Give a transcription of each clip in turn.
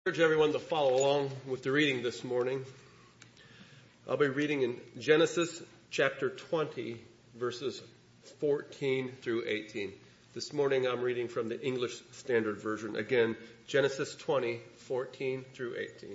I encourage everyone to follow along with the reading this morning. I'll be reading in Genesis chapter 20, verses 14 through 18. This morning I'm reading from the English Standard Version. Again, Genesis 20, 14 through 18.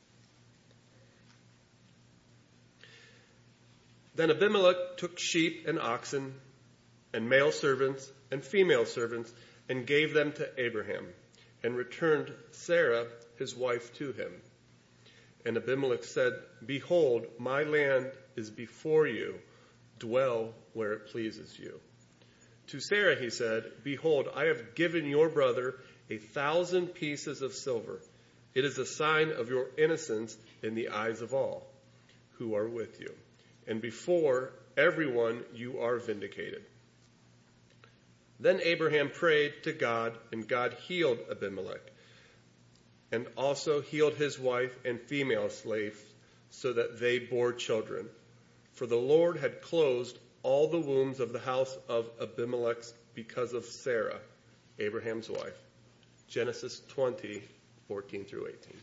Then Abimelech took sheep and oxen and male servants and female servants and gave them to Abraham and returned Sarah, his wife, to him. And Abimelech said, "Behold, my land is before you. Dwell where it pleases you." To Sarah he said, "Behold, I have given your brother 1,000 pieces of silver. It is a sign of your innocence in the eyes of all who are with you. And before everyone you are vindicated." Then Abraham prayed to God, and God healed Abimelech, and also healed his wife and female slaves, so that they bore children. For the Lord had closed all the wombs of the house of Abimelech because of Sarah, Abraham's wife. Genesis 20, 14 through 18.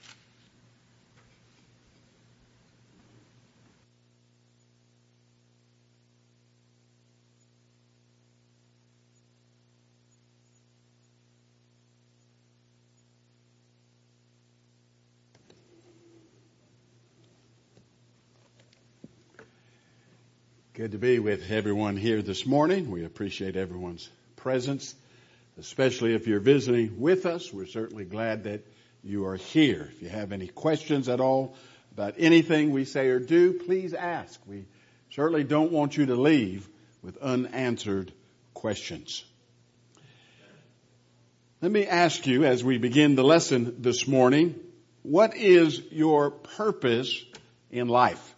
Good to be with everyone here this morning. We appreciate everyone's presence, especially if you're visiting with us. We're certainly glad that you are here. If you have any questions at all about anything we say or do, please ask. We certainly don't want you to leave with unanswered questions. Let me ask you, as we begin the lesson this morning, what is your purpose in life?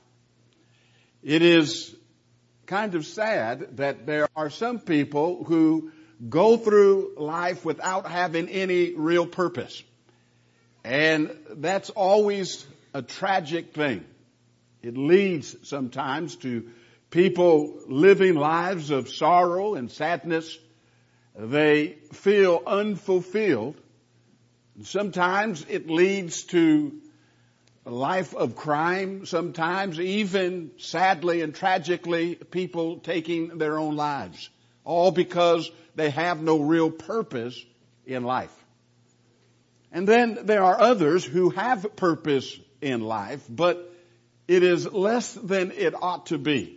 It is kind of sad that there are some people who go through life without having any real purpose. And that's always a tragic thing. It leads sometimes to people living lives of sorrow and sadness. They feel unfulfilled. Sometimes it leads to a life of crime, sometimes even sadly and tragically people taking their own lives, all because they have no real purpose in life. And then there are others who have purpose in life, but it is less than it ought to be.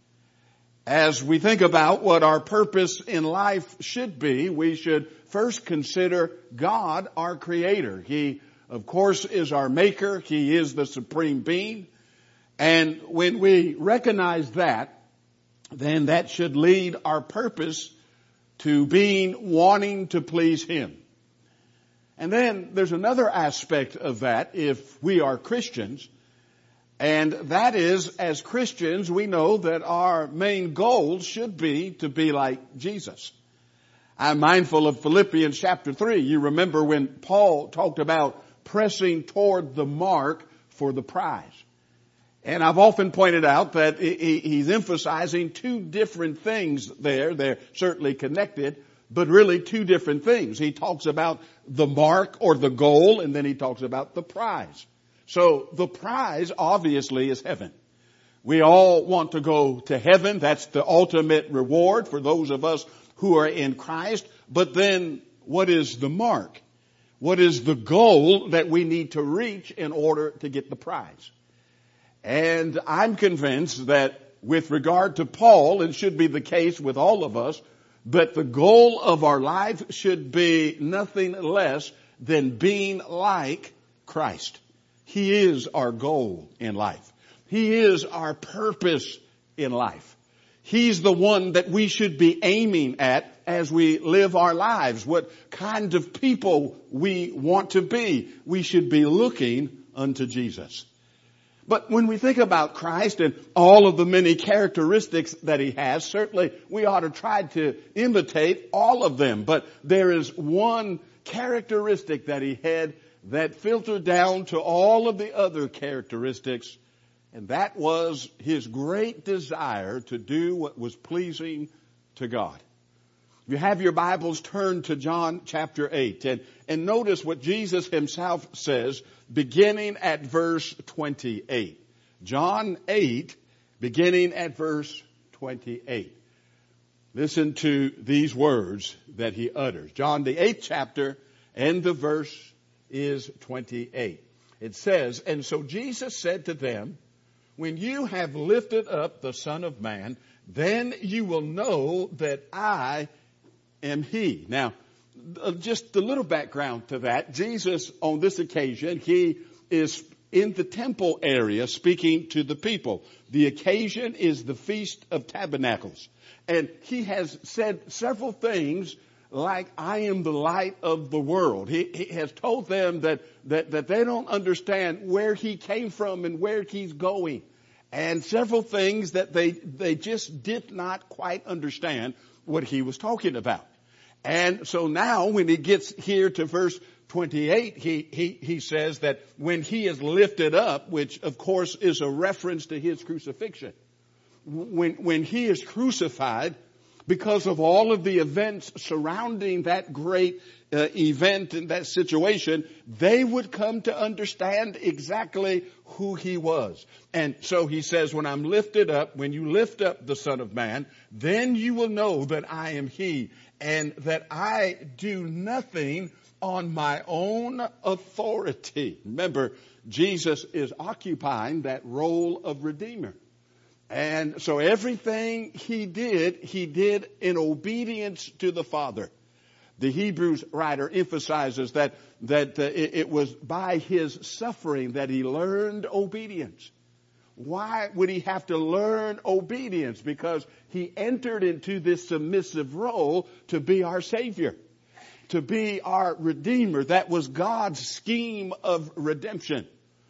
As we think about what our purpose in life should be, we should first consider God, our Creator. He, of course, is our maker. He is the supreme being. And when we recognize that, then that should lead our purpose to wanting to please Him. And then there's another aspect of that if we are Christians. And that is, as Christians, we know that our main goal should be to be like Jesus. I'm mindful of Philippians chapter 3. You remember when Paul talked about pressing toward the mark for the prize. And I've often pointed out that he's emphasizing two different things there. They're certainly connected, but really two different things. He talks about the mark or the goal, and then he talks about the prize. So the prize obviously is heaven. We all want to go to heaven. That's the ultimate reward for those of us who are in Christ. But then what is the mark? What is the goal that we need to reach in order to get the prize? And I'm convinced that with regard to Paul, it should be the case with all of us, but the goal of our life should be nothing less than being like Christ. He is our goal in life. He is our purpose in life. He's the one that we should be aiming at as we live our lives. What kind of people we want to be. We should be looking unto Jesus. But when we think about Christ and all of the many characteristics that He has, certainly we ought to try to imitate all of them. But there is one characteristic that He had that filtered down to all of the other characteristics, and that was His great desire to do what was pleasing to God. you have your Bibles, turn to John chapter 8 and notice what Jesus himself says beginning at verse 28. John 8, beginning at verse 28. Listen to these words that he utters. John the 8th chapter and the verse is 28. It says, "And so Jesus said to them, when you have lifted up the Son of Man, then you will know that I am He." Now, just a little background to that. Jesus, on this occasion, he is in the temple area speaking to the people. The occasion is the Feast of Tabernacles. And he has said several things like, "I am the light of the world." He has told them that they don't understand where he came from and where he's going. And several things that they just did not quite understand what he was talking about. And so now when he gets here to verse 28, he says that when he is lifted up, which of course is a reference to his crucifixion. When he is crucified, because of all of the events surrounding that great event and that situation, they would come to understand exactly who he was. And so he says, when I'm lifted up, when you lift up the Son of Man, then you will know that I am He, and that I do nothing on my own authority. Remember, Jesus is occupying that role of Redeemer. And so everything he did in obedience to the Father. The Hebrews writer emphasizes that it was by his suffering that he learned obedience. Why would he have to learn obedience? Because he entered into this submissive role to be our Savior, to be our Redeemer. That was God's scheme of redemption.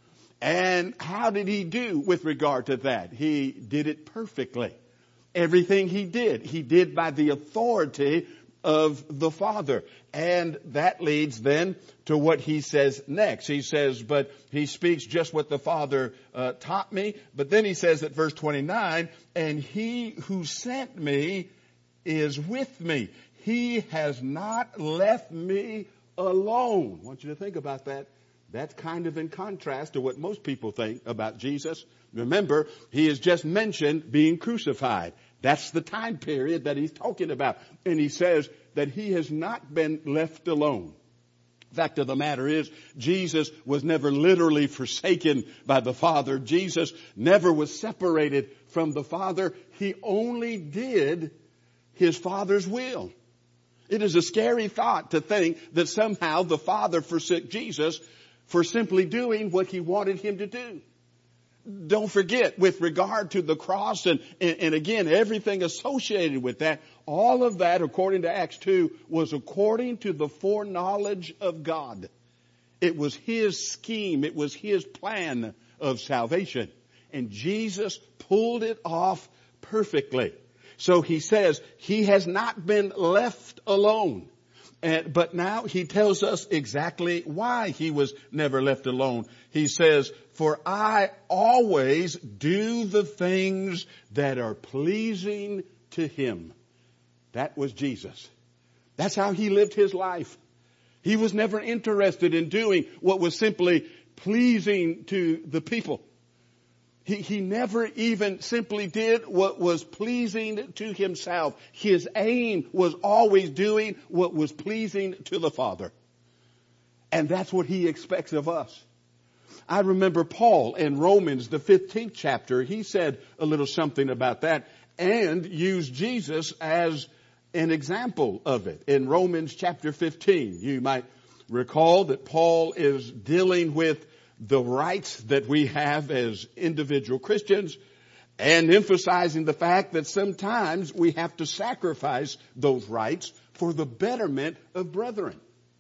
And how did he do with regard to that? He did it perfectly. Everything he did by the authority of the Father. And that leads then to what he says next. He says, but he speaks just what the Father taught me. But then he says at verse 29, "And he who sent me is with me. He has not left me alone." I want you to think about that. That's kind of in contrast to what most people think about Jesus. Remember, he has just mentioned being crucified. That's the time period that he's talking about. And he says that he has not been left alone. Fact of the matter is, Jesus was never literally forsaken by the Father. Jesus never was separated from the Father. He only did his Father's will. It is a scary thought to think that somehow the Father forsook Jesus for simply doing what he wanted him to do. Don't forget, with regard to the cross and again, everything associated with that, all of that, according to Acts 2, was according to the foreknowledge of God. It was his scheme. It was his plan of salvation. And Jesus pulled it off perfectly. So he says he has not been left alone. But now he tells us exactly why he was never left alone. He says, "For I always do the things that are pleasing to him." That was Jesus. That's how he lived his life. He was never interested in doing what was simply pleasing to the people. He never even simply did what was pleasing to himself. His aim was always doing what was pleasing to the Father. And that's what he expects of us. I remember Paul in Romans, the 15th chapter, he said a little something about that and used Jesus as an example of it. In Romans chapter 15, you might recall that Paul is dealing with the rights that we have as individual Christians and emphasizing the fact that sometimes we have to sacrifice those rights for the betterment of brethren.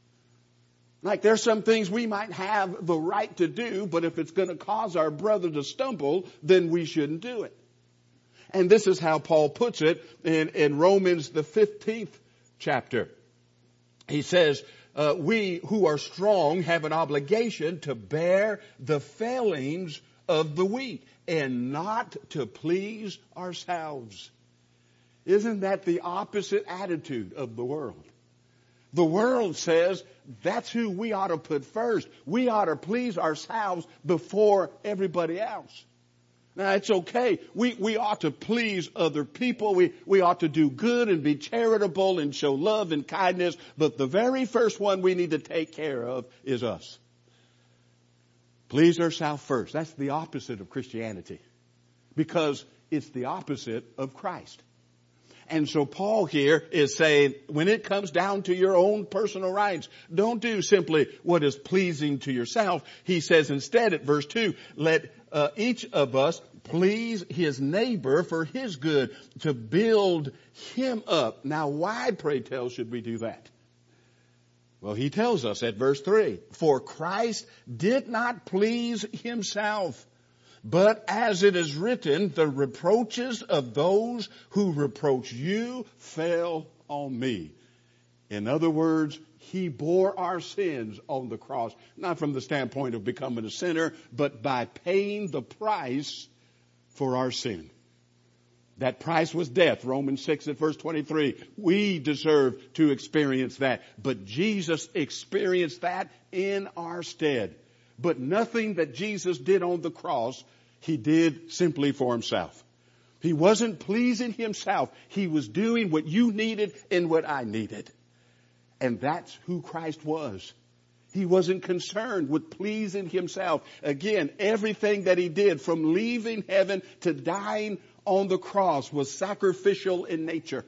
Like there's some things we might have the right to do, but if it's going to cause our brother to stumble, then we shouldn't do it. And this is how Paul puts it in Romans, the 15th chapter. He says, we who are strong have an obligation to bear the failings of the weak and not to please ourselves. Isn't that the opposite attitude of the world? The world says that's who we ought to put first. We ought to please ourselves before everybody else. Now, it's okay. We ought to please other people. We ought to do good and be charitable and show love and kindness. But the very first one we need to take care of is us. Please ourselves first. That's the opposite of Christianity, because it's the opposite of Christ. And so Paul here is saying, when it comes down to your own personal rights, don't do simply what is pleasing to yourself. He says instead at verse 2, let each of us please his neighbor for his good, to build him up. Now, why, pray tell, should we do that? Well, he tells us at verse 3, for Christ did not please himself, but as it is written, the reproaches of those who reproach you fell on me. In other words, he bore our sins on the cross, not from the standpoint of becoming a sinner, but by paying the price for our sin. That price was death. Romans 6 at verse 23. We deserve to experience that, but Jesus experienced that in our stead. But nothing that Jesus did on the cross, he did simply for himself. He wasn't pleasing himself. He was doing what you needed and what I needed. And that's who Christ was. He wasn't concerned with pleasing himself. Again, everything that he did, from leaving heaven to dying on the cross, was sacrificial in nature.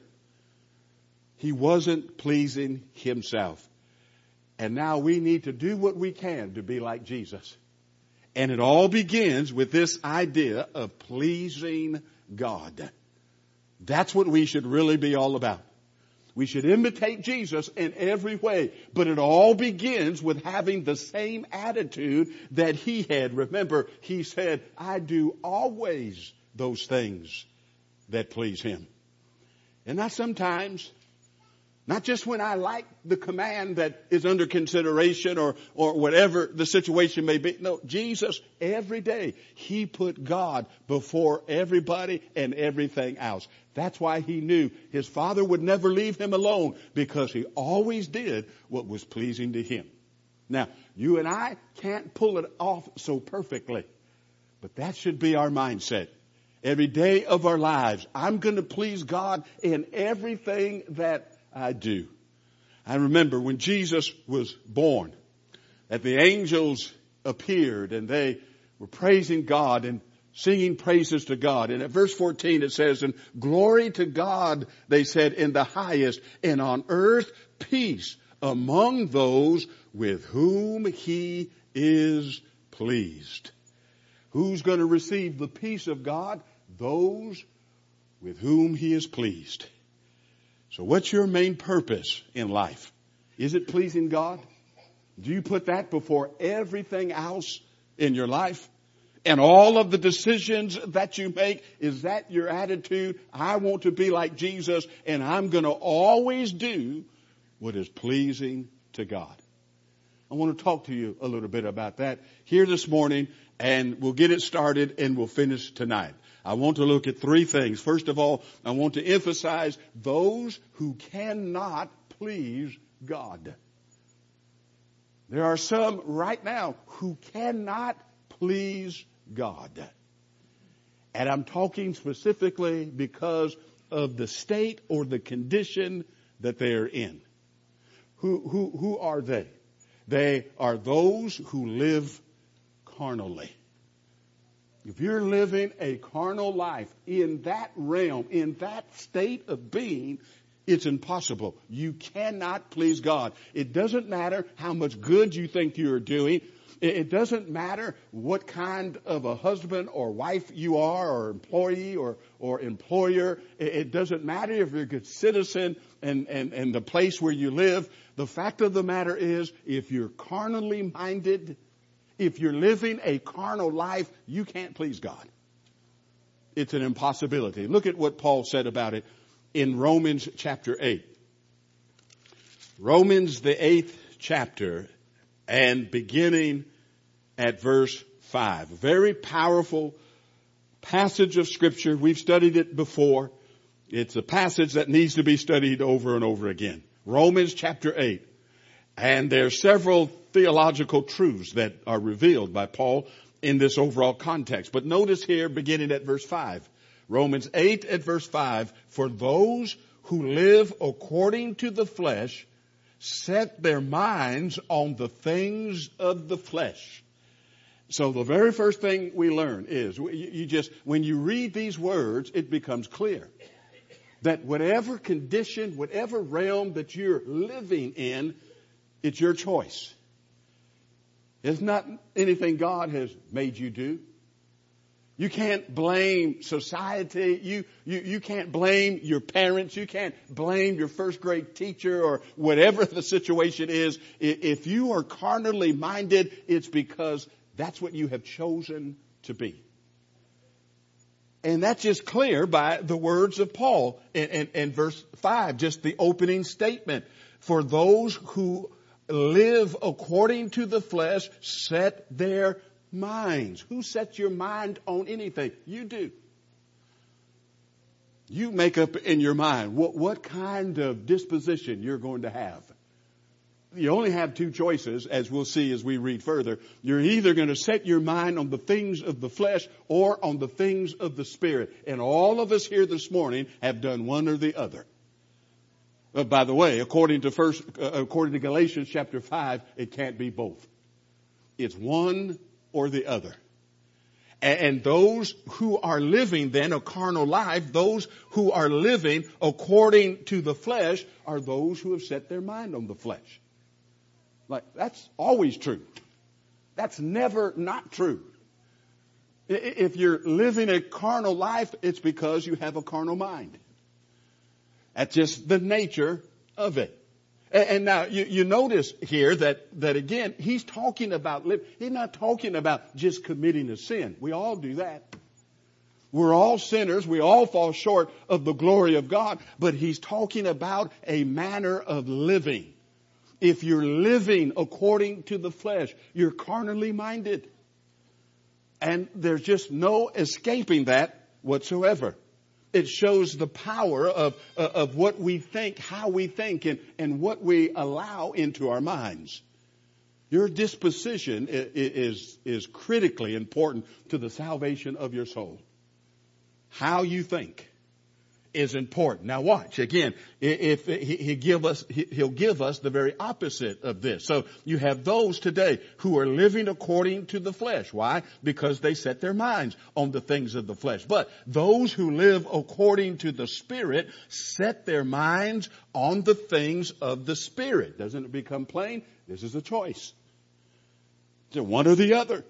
He wasn't pleasing himself. And now we need to do what we can to be like Jesus. And it all begins with this idea of pleasing God. That's what we should really be all about. We should imitate Jesus in every way, but it all begins with having the same attitude that he had. Remember, he said, I do always those things that please him. And not sometimes, not just when I like the command that is under consideration or whatever the situation may be. No, Jesus, every day, he put God before everybody and everything else. That's why he knew his Father would never leave him alone, because he always did what was pleasing to him. Now, you and I can't pull it off so perfectly, but that should be our mindset. Every day of our lives, I'm going to please God in everything that I do. I remember when Jesus was born, that the angels appeared and they were praising God and singing praises to God. And at verse 14 it says, and glory to God, they said, in the highest, and on earth peace among those with whom he is pleased. Who's going to receive the peace of God? Those with whom he is pleased. So what's your main purpose in life? Is it pleasing God? Do you put that before everything else in your life? And all of the decisions that you make, is that your attitude? I want to be like Jesus, and I'm going to always do what is pleasing to God. I want to talk to you a little bit about that here this morning, and we'll get it started and we'll finish tonight. I want to look at three things. First of all, I want to emphasize those who cannot please God. There are some right now who cannot please God. And I'm talking specifically because of the state or the condition that they are in. Who are they? They are those who live carnally. If you're living a carnal life in that realm, in that state of being, it's impossible. You cannot please God. It doesn't matter how much good you think you're doing. It doesn't matter what kind of a husband or wife you are, or employee or employer. It doesn't matter if you're a good citizen and the place where you live. The fact of the matter is, if you're carnally minded, if you're living a carnal life, you can't please God. It's an impossibility. Look at what Paul said about it in Romans chapter 8. Romans, the 8th chapter, and beginning at verse 5. A very powerful passage of Scripture. We've studied it before. It's a passage that needs to be studied over and over again. Romans chapter 8. And there are several theological truths that are revealed by Paul in this overall context. But notice here, beginning at verse 5. Romans 8 at verse 5. For those who live according to the flesh set their minds on the things of the flesh. So the very first thing we learn is, when you read these words, it becomes clear that whatever condition, whatever realm that you're living in, it's your choice. It's not anything God has made you do. You can't blame society. You can't blame your parents. You can't blame your first grade teacher or whatever the situation is. If you are carnally minded, it's because that's what you have chosen to be. And that's just clear by the words of Paul in verse 5, just the opening statement. For those who live according to the flesh set their minds. Who sets your mind on anything? You do. You make up in your mind what kind of disposition you're going to have. You only have two choices, as we'll see as we read further. You're either going to set your mind on the things of the flesh or on the things of the Spirit. And all of us here this morning have done one or the other. By the way, according to Galatians chapter 5, it can't be both. It's one or the other. And those who are living then a carnal life, those who are living according to the flesh, are those who have set their mind on the flesh. Like, that's always true. That's never not true. If you're living a carnal life, it's because you have a carnal mind. That's just the nature of it. And now you notice here that again, he's talking about living. He's not talking about just committing a sin. We all do that. We're all sinners. We all fall short of the glory of God. But he's talking about a manner of living. If you're living according to the flesh, you're carnally minded. And there's just no escaping that whatsoever. It shows the power of what we think, how we think, and what we allow into our minds. Your disposition is critically important to the salvation of your soul. How you think is important. Now watch, again, if he'll give us the very opposite of this. So you have those today who are living according to the flesh. Why? Because they set their minds on the things of the flesh. But those who live according to the Spirit set their minds on the things of the Spirit. Doesn't it become plain? This is a choice. It's one or the other.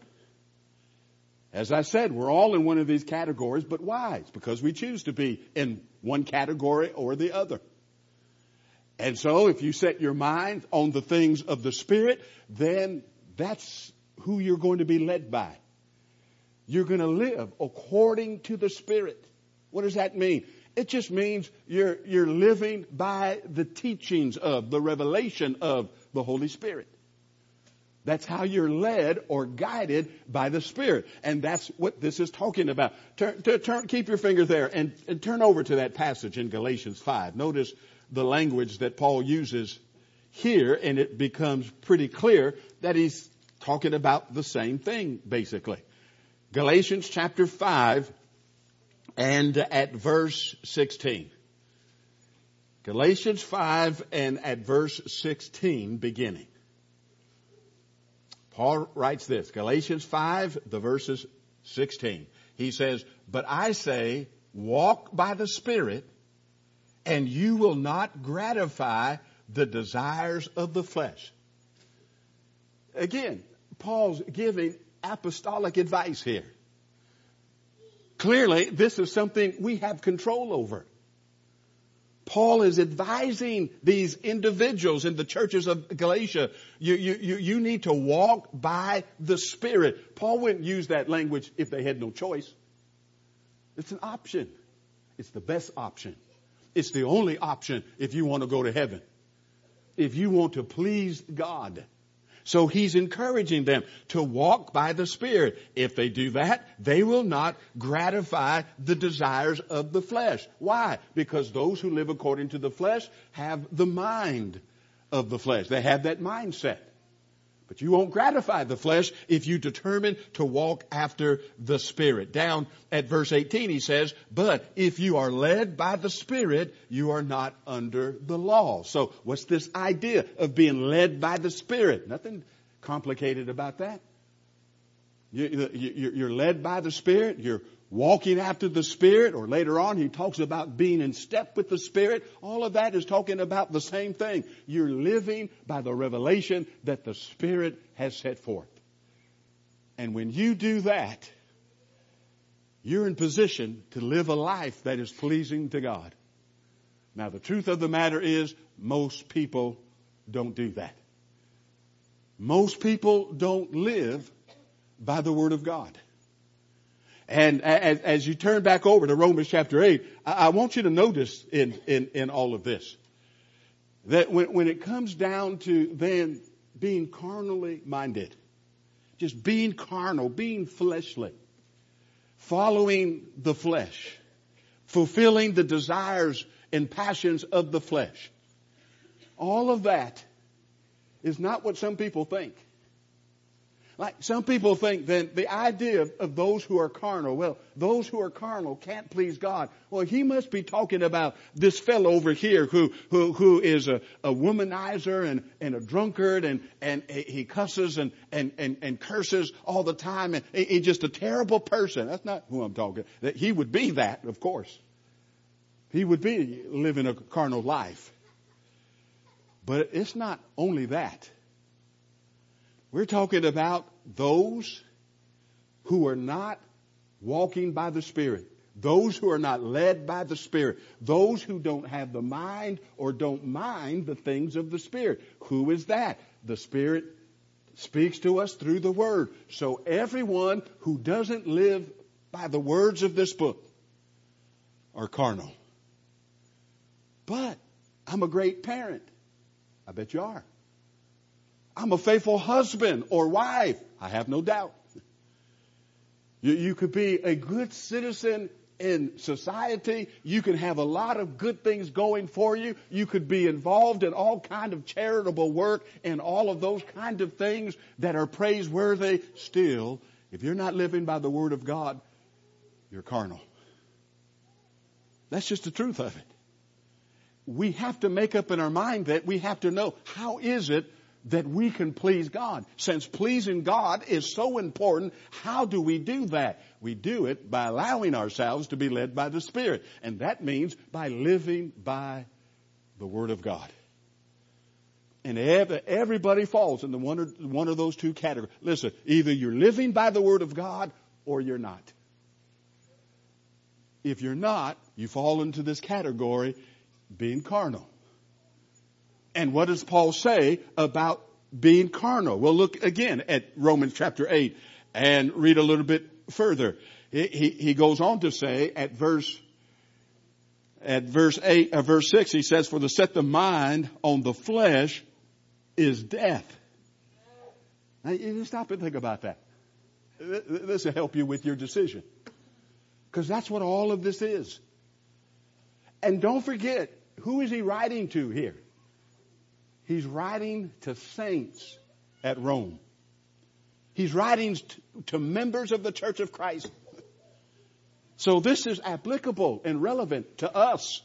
As I said, we're all in one of these categories, but why? It's because we choose to be in one category or the other. And so if you set your mind on the things of the Spirit, then that's who you're going to be led by. You're going to live according to the Spirit. What does that mean? It just means you're living by the teachings of, the revelation of the Holy Spirit. That's how you're led or guided by the Spirit. And that's what this is talking about. Keep your finger there and turn over to that passage in Galatians 5. Notice the language that Paul uses here, and it becomes pretty clear that he's talking about the same thing, basically. Galatians chapter 5 and at verse 16. Galatians 5 and at verse 16 beginning. Paul writes this, Galatians 5, the verses 16. He says, but I say, walk by the Spirit, and you will not gratify the desires of the flesh. Again, Paul's giving apostolic advice here. Clearly, this is something we have control over. Paul is advising these individuals in the churches of Galatia, you need to walk by the Spirit. Paul wouldn't use that language if they had no choice. It's an option. It's the best option. It's the only option if you want to go to heaven. If you want to please God. So he's encouraging them to walk by the Spirit. If they do that, they will not gratify the desires of the flesh. Why? Because those who live according to the flesh have the mind of the flesh. They have that mindset. But you won't gratify the flesh if you determine to walk after the Spirit. Down at verse 18 he says, but if you are led by the Spirit, you are not under the law. So what's this idea of being led by the Spirit? Nothing complicated about that. You're led by the Spirit. You're walking after the Spirit, or later on he talks about being in step with the Spirit. All of that is talking about the same thing. You're living by the revelation that the Spirit has set forth. And when you do that, you're in position to live a life that is pleasing to God. Now, the truth of the matter is, most people don't do that. Most people don't live by the Word of God. And as you turn back over to Romans chapter 8, I want you to notice in all of this that when it comes down to then being carnally minded, just being carnal, being fleshly, following the flesh, fulfilling the desires and passions of the flesh, all of that is not what some people think. Like some people think that the idea of those who are carnal, well, those who are carnal can't please God. Well, he must be talking about this fellow over here who is a womanizer and a drunkard and he cusses and curses all the time and he's just a terrible person. That's not who I'm talking. That he would be that, of course. He would be living a carnal life. But it's not only that. We're talking about those who are not walking by the Spirit. Those who are not led by the Spirit. Those who don't have the mind or don't mind the things of the Spirit. Who is that? The Spirit speaks to us through the Word. So everyone who doesn't live by the words of this book are carnal. But I'm a great parent. I bet you are. I'm a faithful husband or wife. I have no doubt. You could be a good citizen in society. You can have a lot of good things going for you. You could be involved in all kind of charitable work and all of those kind of things that are praiseworthy. Still, if you're not living by the Word of God, you're carnal. That's just the truth of it. We have to make up in our mind that we have to know, how is it that we can please God? Since pleasing God is so important, how do we do that? We do it by allowing ourselves to be led by the Spirit. And that means by living by the Word of God. And everybody falls into one of those two categories. Listen, either you're living by the Word of God or you're not. If you're not, you fall into this category, being carnal. And what does Paul say about being carnal? Well, look again at Romans chapter 8 and read a little bit further. He goes on to say at verse 6, he says, for to set the mind on the flesh is death. Now, you stop and think about that. This will help you with your decision. Because that's what all of this is. And don't forget, who is he writing to here? He's writing to saints at Rome. He's writing to members of the Church of Christ. So this is applicable and relevant to us.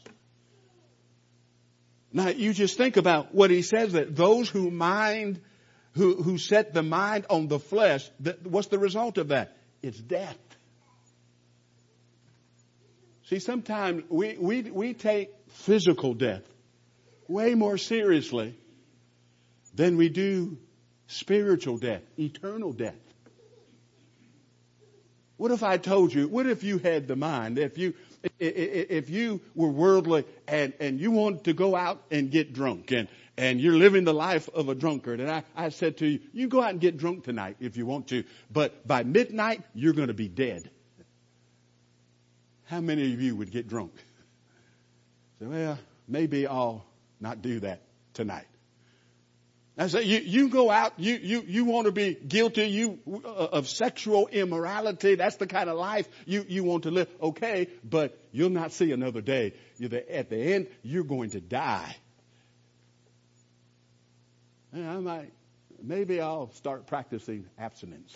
Now you just think about what he says, that those who set the mind on the flesh, what's the result of that? It's death. See, sometimes we take physical death way more seriously than we do spiritual death, eternal death. What if I told you, what if you had the mind, if you were worldly and you wanted to go out and get drunk and you're living the life of a drunkard, and I said to you, you go out and get drunk tonight if you want to, but by midnight you're going to be dead. How many of you would get drunk? Say, well, maybe I'll not do that tonight. I say, you go out, you want to be guilty of sexual immorality. That's the kind of life you want to live. Okay, but you'll not see another day. At the end, you're going to die. And maybe I'll start practicing abstinence.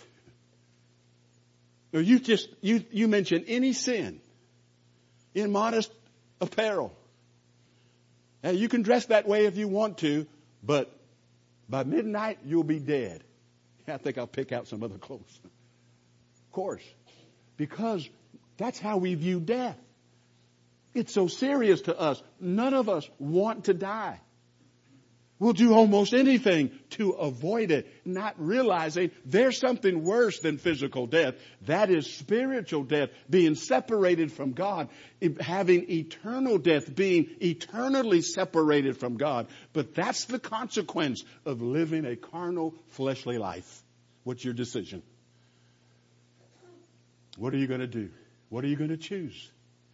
Or you mention any sin in modest apparel. Now, you can dress that way if you want to, but by midnight, you'll be dead. I think I'll pick out some other clothes. Of course. Because that's how we view death. It's so serious to us. None of us want to die. We'll do almost anything to avoid it, not realizing there's something worse than physical death. That is spiritual death, being separated from God, having eternal death, being eternally separated from God. But that's the consequence of living a carnal, fleshly life. What's your decision? What are you going to do? What are you going to choose?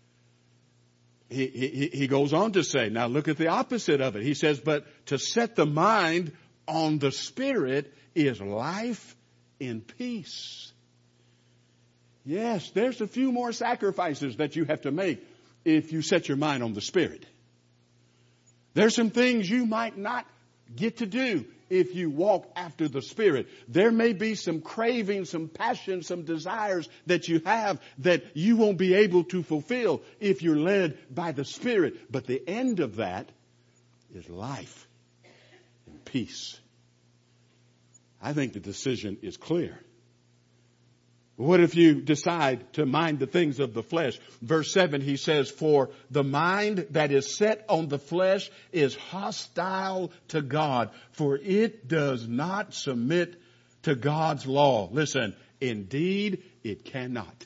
He goes on to say, now look at the opposite of it. He says, but to set the mind on the Spirit is life in peace. Yes, there's a few more sacrifices that you have to make if you set your mind on the Spirit. There's some things you might not get to do if you walk after the Spirit. There may be some cravings, some passions, some desires that you have that you won't be able to fulfill if you're led by the Spirit. But the end of that is life and peace. I think the decision is clear. What if you decide to mind the things of the flesh? Verse 7, he says, for the mind that is set on the flesh is hostile to God, for it does not submit to God's law. Listen, indeed it cannot.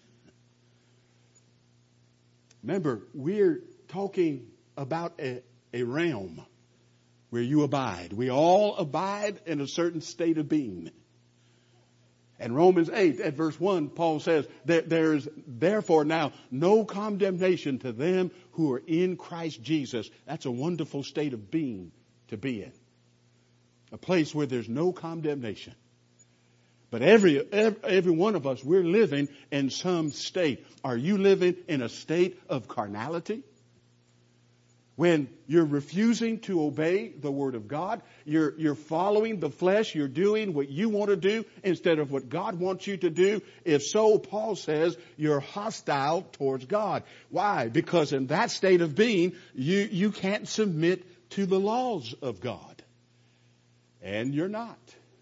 Remember, we're talking about a realm where you abide. We all abide in a certain state of being. And Romans 8 at verse 1, Paul says that there is therefore now no condemnation to them who are in Christ Jesus. That's a wonderful state of being to be in. A place where there's no condemnation. But every one of us, we're living in some state. Are you living in a state of carnality? When you're refusing to obey the Word of God, you're following the flesh, you're doing what you want to do instead of what God wants you to do. If so, Paul says, you're hostile towards God. Why? Because in that state of being, you can't submit to the laws of God. And you're not.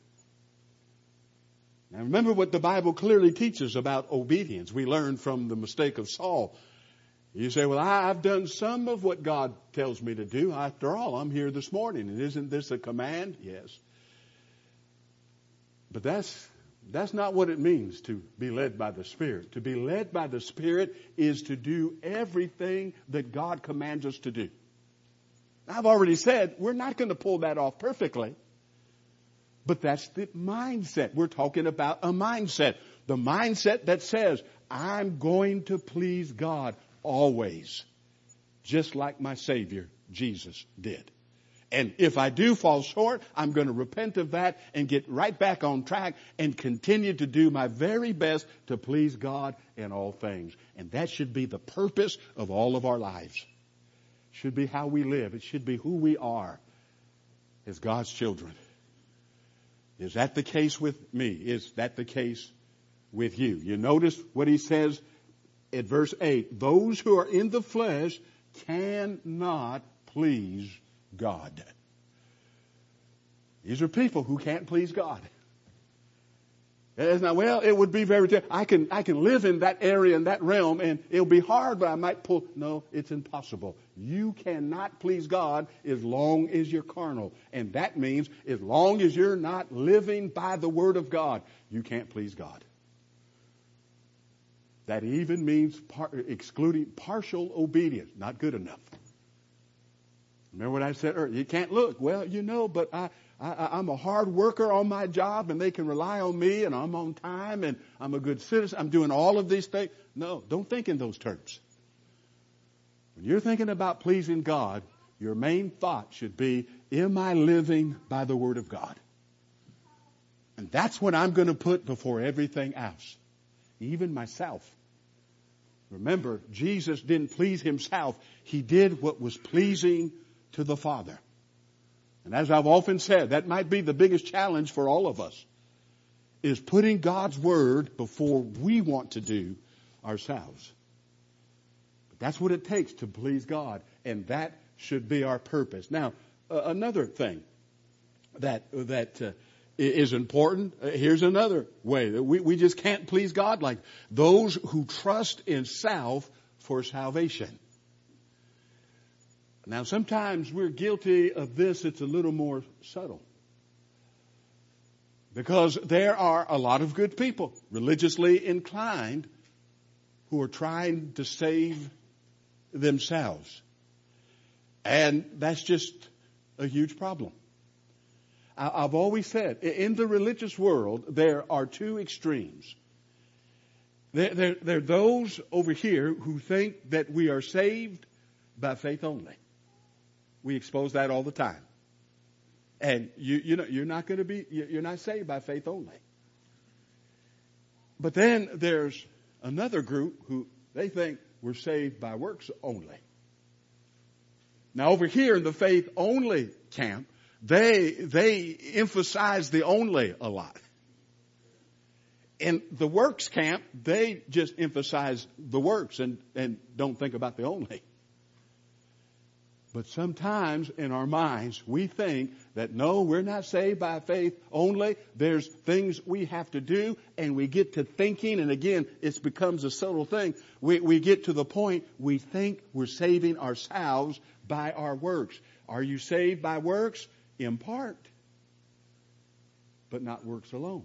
Now remember what the Bible clearly teaches about obedience. We learned from the mistake of Saul. You say, well, I've done some of what God tells me to do. After all, I'm here this morning. And isn't this a command? Yes. But that's not what it means to be led by the Spirit. To be led by the Spirit is to do everything that God commands us to do. I've already said we're not going to pull that off perfectly. But that's the mindset. We're talking about a mindset. The mindset that says, I'm going to please God always, just like my Savior, Jesus, did. And if I do fall short, I'm going to repent of that and get right back on track and continue to do my very best to please God in all things. And that should be the purpose of all of our lives. It should be how we live. It should be who we are as God's children. Is that the case with me? Is that the case with you? You notice what he says at verse 8, those who are in the flesh cannot please God. These are people who can't please God. It's not, well, it would be very I can live in that area, in that realm, and it'll be hard, but I might pull. No, it's impossible. You cannot please God as long as you're carnal. And that means as long as you're not living by the Word of God, you can't please God. That even means excluding partial obedience. Not good enough. Remember what I said earlier? You can't look. Well, but I'm a hard worker on my job and they can rely on me and I'm on time and I'm a good citizen. I'm doing all of these things. No, don't think in those terms. When you're thinking about pleasing God, your main thought should be, am I living by the Word of God? And that's what I'm going to put before everything else, even myself. Remember, Jesus didn't please himself. He did what was pleasing to the Father. And as I've often said, that might be the biggest challenge for all of us, is putting God's Word before we want to do ourselves. But that's what it takes to please God, and that should be our purpose. Now, another thing that is important, here's another way that we just can't please God like those who trust in self for salvation. Now, sometimes we're guilty of this. It's a little more subtle. Because there are a lot of good people, religiously inclined, who are trying to save themselves. And that's just a huge problem. I've always said, in the religious world, there are two extremes. There are those over here who think that we are saved by faith only. We expose that all the time. And you're not saved by faith only. But then there's another group who they think we're saved by works only. Now over here in the faith only camp, they emphasize the only a lot. In the works camp, they just emphasize the works and don't think about the only. But sometimes in our minds, we think that no, we're not saved by faith only. There's things we have to do, and we get to thinking, and again, it becomes a subtle thing. We get to the point we think we're saving ourselves by our works. Are you saved by works? In part, but not works alone.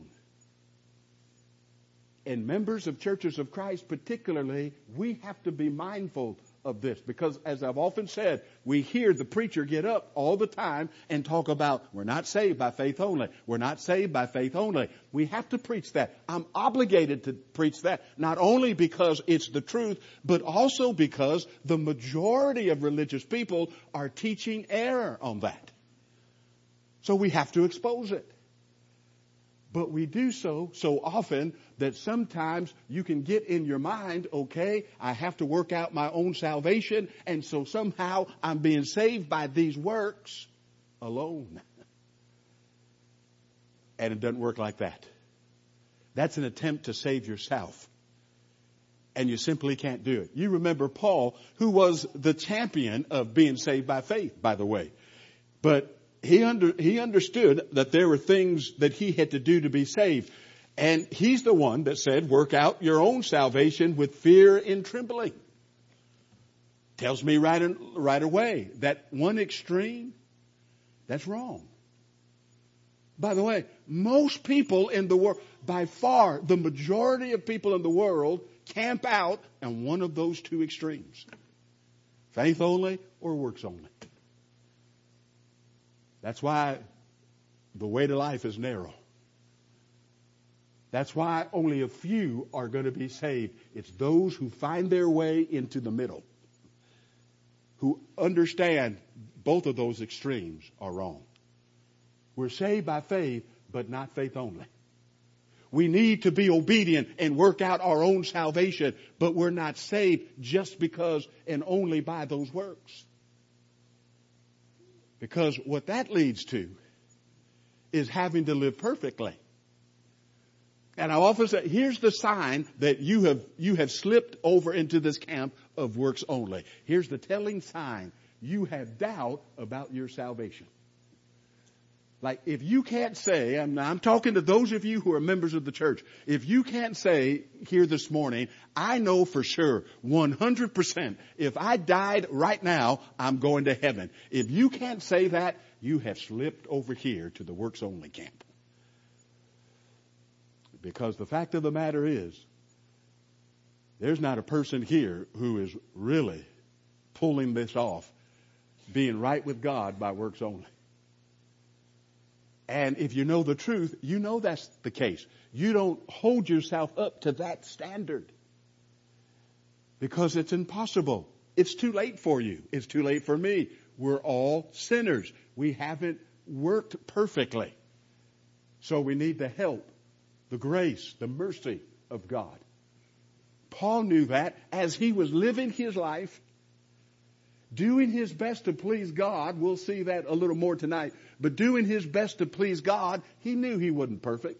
And members of churches of Christ particularly, we have to be mindful of this, because as I've often said, we hear the preacher get up all the time and talk about we're not saved by faith only. We're not saved by faith only. We have to preach that. I'm obligated to preach that, not only because it's the truth, but also because the majority of religious people are teaching error on that. So we have to expose it. But we do so often that sometimes you can get in your mind, okay, I have to work out my own salvation, and so somehow I'm being saved by these works alone. And it doesn't work like that. That's an attempt to save yourself. And you simply can't do it. You remember Paul, who was the champion of being saved by faith, by the way. But he understood that there were things that he had to do to be saved. And he's the one that said, work out your own salvation with fear and trembling. Tells me right away that one extreme, that's wrong. By the way, most people in the world, by far, the majority of people in the world camp out on one of those two extremes. Faith only or works only. That's why the way to life is narrow. That's why only a few are going to be saved. It's those who find their way into the middle, who understand both of those extremes are wrong. We're saved by faith, but not faith only. We need to be obedient and work out our own salvation, but we're not saved just because and only by those works. Because what that leads to is having to live perfectly. And I often say, here's the sign that you have slipped over into this camp of works only. Here's the telling sign. You have doubt about your salvation. Like if you can't say, I'm talking to those of you who are members of the church, if you can't say here this morning, I know for sure, 100%, if I died right now, I'm going to heaven. If you can't say that, you have slipped over here to the works only camp. Because the fact of the matter is, there's not a person here who is really pulling this off, being right with God by works only. And if you know the truth, you know that's the case. You don't hold yourself up to that standard. Because it's impossible. It's too late for you. It's too late for me. we're all sinners. We haven't worked perfectly. So we need the help, the grace, the mercy of God. Paul knew that as he was living his life, doing his best to please God. We'll see that a little more tonight. But doing his best to please God, he knew he wasn't perfect.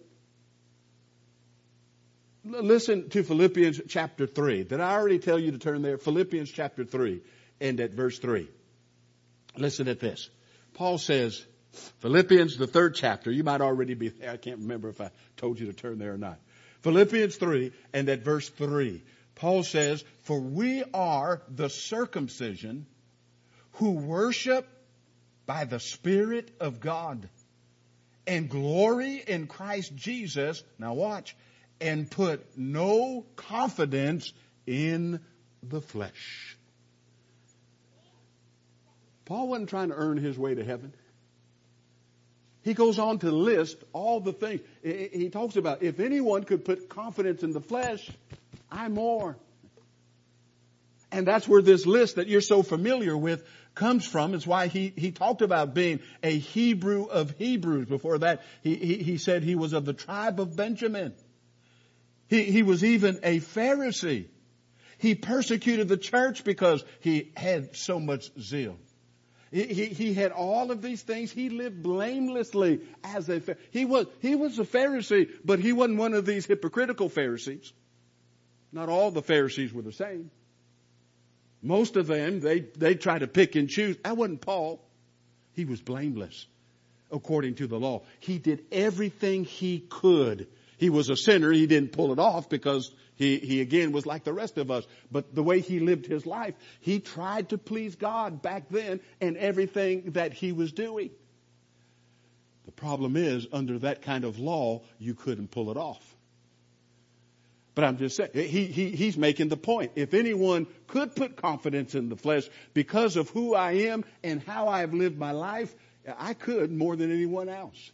Listen to Philippians chapter 3. Did I already tell you to turn there? Philippians chapter 3 and at verse 3. Listen at this. Paul says, Philippians, the 3rd chapter. You might already be there. I can't remember if I told you to turn there or not. Philippians 3 and at verse 3. Paul says, for we are the circumcision who worship by the Spirit of God and glory in Christ Jesus. Now watch. And put no confidence in the flesh. Paul wasn't trying to earn his way to heaven. He goes on to list all the things. He talks about if anyone could put confidence in the flesh, I more. And that's where this list that you're so familiar with comes from. It's why he talked about being a Hebrew of Hebrews. Before that, he said he was of the tribe of Benjamin. He was even a Pharisee. He persecuted the church because he had so much zeal. He had all of these things. He lived blamelessly as a Pharisee. He was a Pharisee, but he wasn't one of these hypocritical Pharisees. Not all the Pharisees were the same. Most of them, they try to pick and choose. That wasn't Paul. He was blameless according to the law. He did everything he could. He was a sinner. He didn't pull it off because he again was like the rest of us. But the way he lived his life, he tried to please God back then in everything that he was doing. The problem is, under that kind of law, you couldn't pull it off. But I'm just saying, he's making the point. If anyone could put confidence in the flesh because of who I am and how I've lived my life, I could more than anyone else.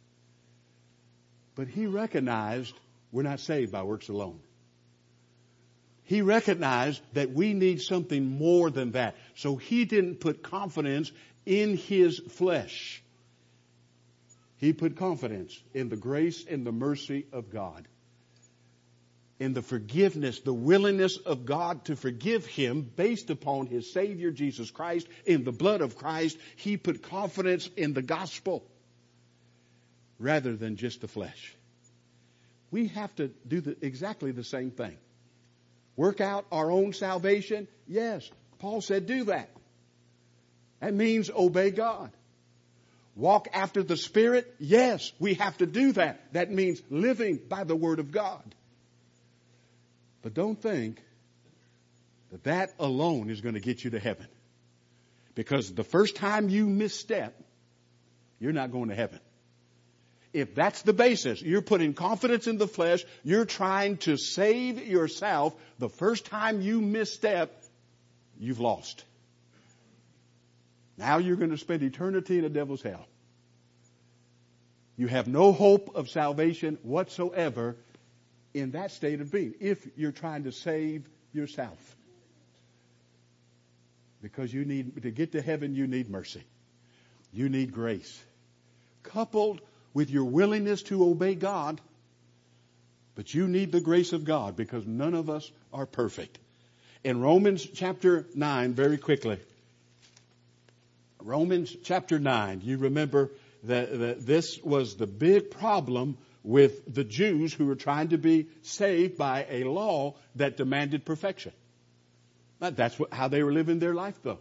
But he recognized we're not saved by works alone. He recognized that we need something more than that. So he didn't put confidence in his flesh. He put confidence in the grace and the mercy of God. In the forgiveness, the willingness of God to forgive him based upon his Savior, Jesus Christ, in the blood of Christ. He put confidence in the gospel rather than just the flesh. We have to do exactly the same thing. Work out our own salvation? Yes. Paul said do that. That means obey God. Walk after the Spirit? Yes, we have to do that. That means living by the Word of God. But don't think that that alone is going to get you to heaven. Because the first time you misstep, you're not going to heaven. If that's the basis, you're putting confidence in the flesh, you're trying to save yourself, the first time you misstep, you've lost. Now you're going to spend eternity in the devil's hell. You have no hope of salvation whatsoever in that state of being, if you're trying to save yourself. Because you need, to get to heaven, you need mercy. You need grace. Coupled with your willingness to obey God, but you need the grace of God because none of us are perfect. In Romans chapter 9, very quickly. Romans chapter 9, you remember that this was the big problem with the Jews who were trying to be saved by a law that demanded perfection. That's how they were living their life, though.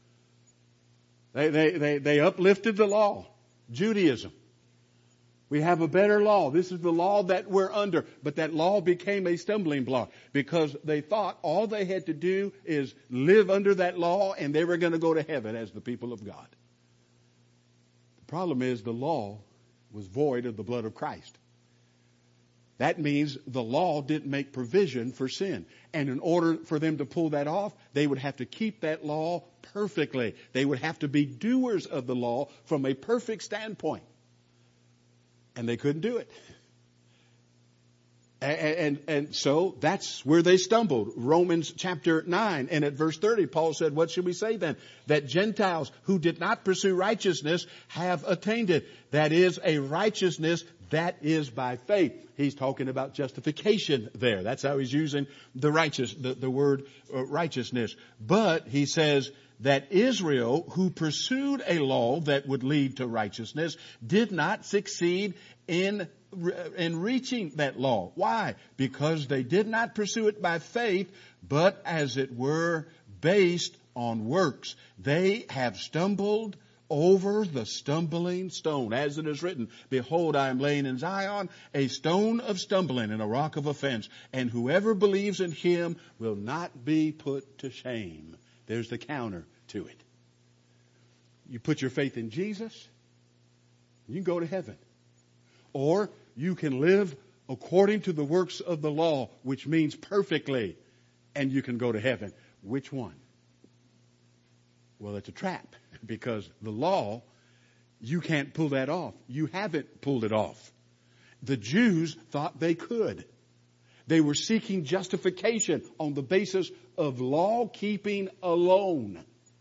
They uplifted the law, Judaism. We have a better law. This is the law that we're under. But that law became a stumbling block because they thought all they had to do is live under that law and they were going to go to heaven as the people of God. The problem is the law was void of the blood of Christ. That means the law didn't make provision for sin. And in order for them to pull that off, they would have to keep that law perfectly. They would have to be doers of the law from a perfect standpoint. And they couldn't do it. And so that's where they stumbled. Romans chapter 9 and at verse 30, Paul said, what should we say then? That Gentiles who did not pursue righteousness have attained it. That is a righteousness that is by faith. He's talking about justification there. That's how he's using the word righteousness. But he says that Israel, who pursued a law that would lead to righteousness, did not succeed in reaching that law. Why? Because they did not pursue it by faith, but as it were, based on works. They have stumbled over the stumbling stone. As it is written, behold, I am laying in Zion a stone of stumbling and a rock of offense, and whoever believes in him will not be put to shame. There's the counter to it. You put your faith in Jesus, you can go to heaven. Or you can live according to the works of the law, which means perfectly, and you can go to heaven. Which one? Well, it's a trap, because the law, you can't pull that off. You haven't pulled it off. The Jews thought they could. They were seeking justification on the basis of law keeping alone.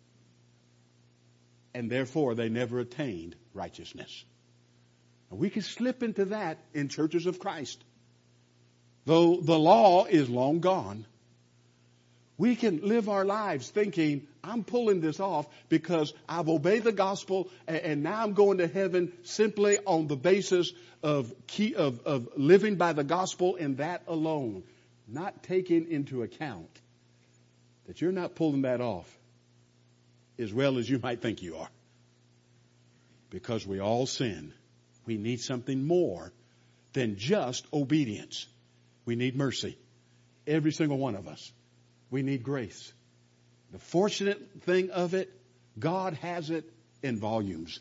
And therefore, they never attained righteousness. We can slip into that in churches of Christ. Though the law is long gone, we can live our lives thinking, I'm pulling this off because I've obeyed the gospel and now I'm going to heaven simply on the basis of living by the gospel and that alone. Not taking into account that you're not pulling that off as well as you might think you are. Because we all sin. We need something more than just obedience. We need mercy. Every single one of us. We need grace. The fortunate thing of it, God has it in volumes.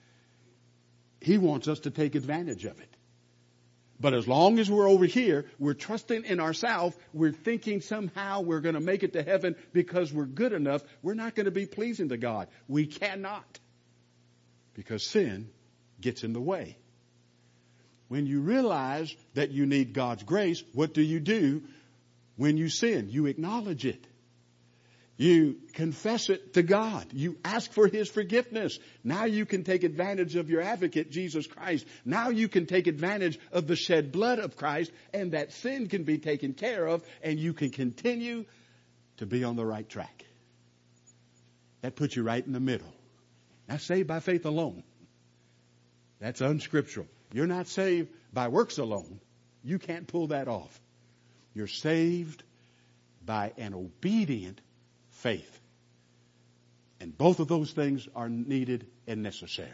He wants us to take advantage of it. But as long as we're over here, we're trusting in ourselves, we're thinking somehow we're going to make it to heaven because we're good enough, we're not going to be pleasing to God. We cannot. Because sin gets in the way. When you realize that you need God's grace, what do? When you sin? You acknowledge it. You confess it to God. You ask for His forgiveness. Now you can take advantage of your advocate, Jesus Christ. Now you can take advantage of the shed blood of Christ, and that sin can be taken care of, and you can continue to be on the right track. That puts you right in the middle. Now, saved by faith alone. That's unscriptural. You're not saved by works alone. You can't pull that off. You're saved by an obedient faith. And both of those things are needed and necessary.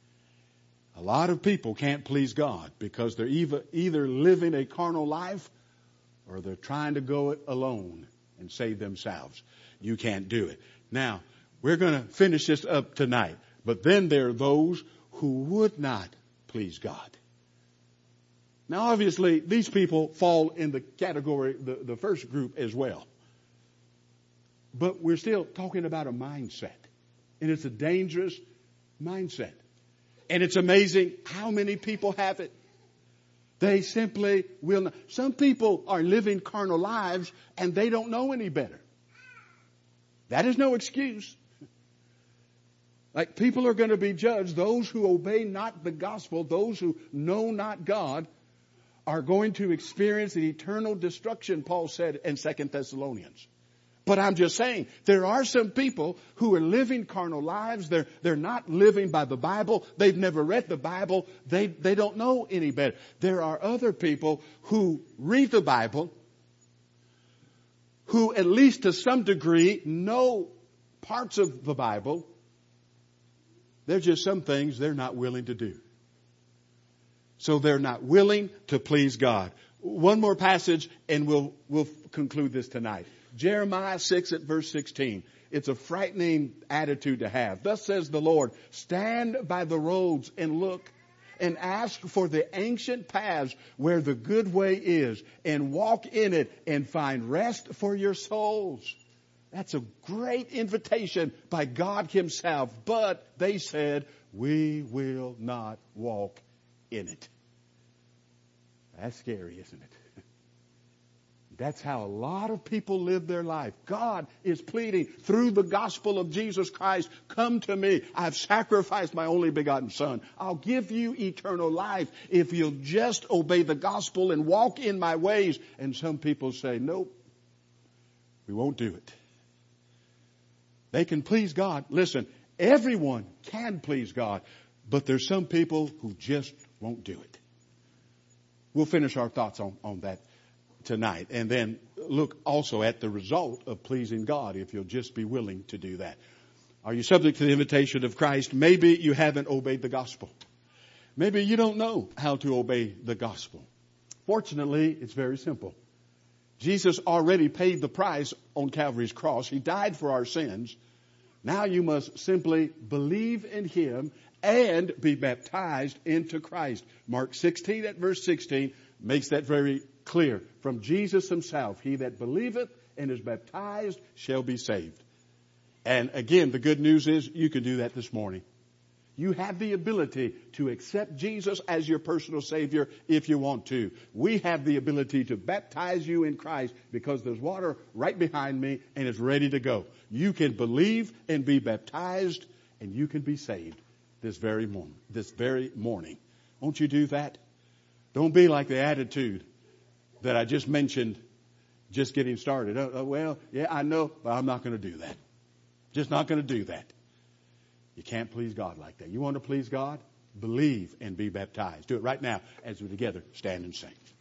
A lot of people can't please God because they're either living a carnal life or they're trying to go it alone and save themselves. You can't do it. Now, we're going to finish this up tonight. But then there are those who would not please God. Now, obviously, these people fall in the category, the first group as well. But we're still talking about a mindset. And it's a dangerous mindset. And it's amazing how many people have it. They simply will not. Some people are living carnal lives and they don't know any better. That is no excuse. Like, people are going to be judged. Those who obey not the gospel, those who know not God, are going to experience the eternal destruction, Paul said in 2 Thessalonians. But I'm just saying, there are some people who are living carnal lives. They're not living by the Bible. They've never read the Bible. They don't know any better. There are other people who read the Bible, who at least to some degree know parts of the Bible. There's just some things they're not willing to do. So they're not willing to please God. One more passage and we'll conclude this tonight. Jeremiah 6 at verse 16. It's a frightening attitude to have. Thus says the Lord, stand by the roads and look and ask for the ancient paths where the good way is and walk in it and find rest for your souls. That's a great invitation by God Himself. But they said, we will not walk in it. That's scary, isn't it? That's how a lot of people live their life. God is pleading through the gospel of Jesus Christ, come to me. I've sacrificed my only begotten Son. I'll give you eternal life if you'll just obey the gospel and walk in my ways. And some people say, nope, we won't do it. They can please God. Listen, everyone can please God, but there's some people who just won't do it. We'll finish our thoughts on that tonight, and then look also at the result of pleasing God if you'll just be willing to do that. Are you subject to the invitation of Christ? Maybe you haven't obeyed the gospel. Maybe you don't know how to obey the gospel. Fortunately, it's very simple. Jesus already paid the price on Calvary's cross. He died for our sins. Now you must simply believe in Him and be baptized into Christ. Mark 16 at verse 16 makes that very clear. From Jesus Himself, he that believeth and is baptized shall be saved. And again, the good news is you can do that this morning. You have the ability to accept Jesus as your personal Savior if you want to. We have the ability to baptize you in Christ because there's water right behind me and it's ready to go. You can believe and be baptized and you can be saved this very morning. Won't you do that? Don't be like the attitude that I just mentioned, just getting started. Well, yeah, I know, but I'm not going to do that. Just not going to do that. You can't please God like that. You want to please God? Believe and be baptized. Do it right now as we together stand and sing.